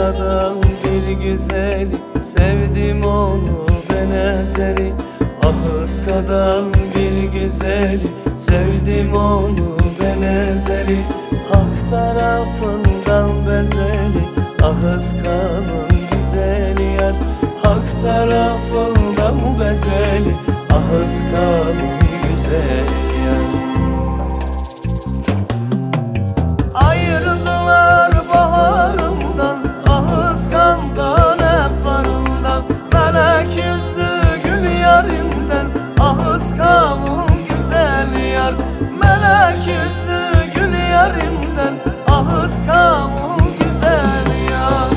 Ahıska'dan bir güzeli, sevdim onu ben ezeli. Ahıska'dan bir güzeli, sevdim onu ben ezeli. Hak tarafından bezeli, Ahıska'nın güzeli yar. Hak tarafından bezeli, Ahıska'nın güzeli yar. Ayırdılar baharımdan, Ahıska'mdan hep varından. Melek yüzlü gül yarimden, Ahıska'mın güzel yar. Melek yüzlü gül yarimden, Ahıska'mın güzel yar.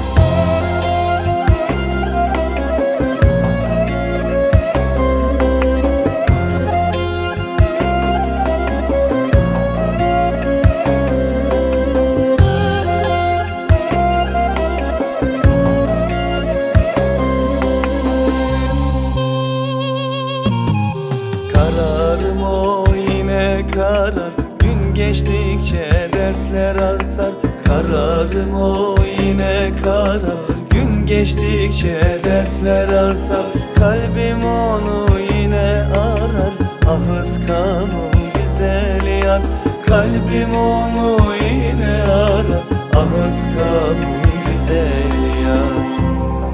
Kararım o yine karar, gün geçtikçe dertler artar. Kararım o yine karar, gün geçtikçe dertler artar. Kalbim onu yine arar, Ahıska'mın güzel yar. Kalbim onu yine arar, Ahıska'mın güzel yar.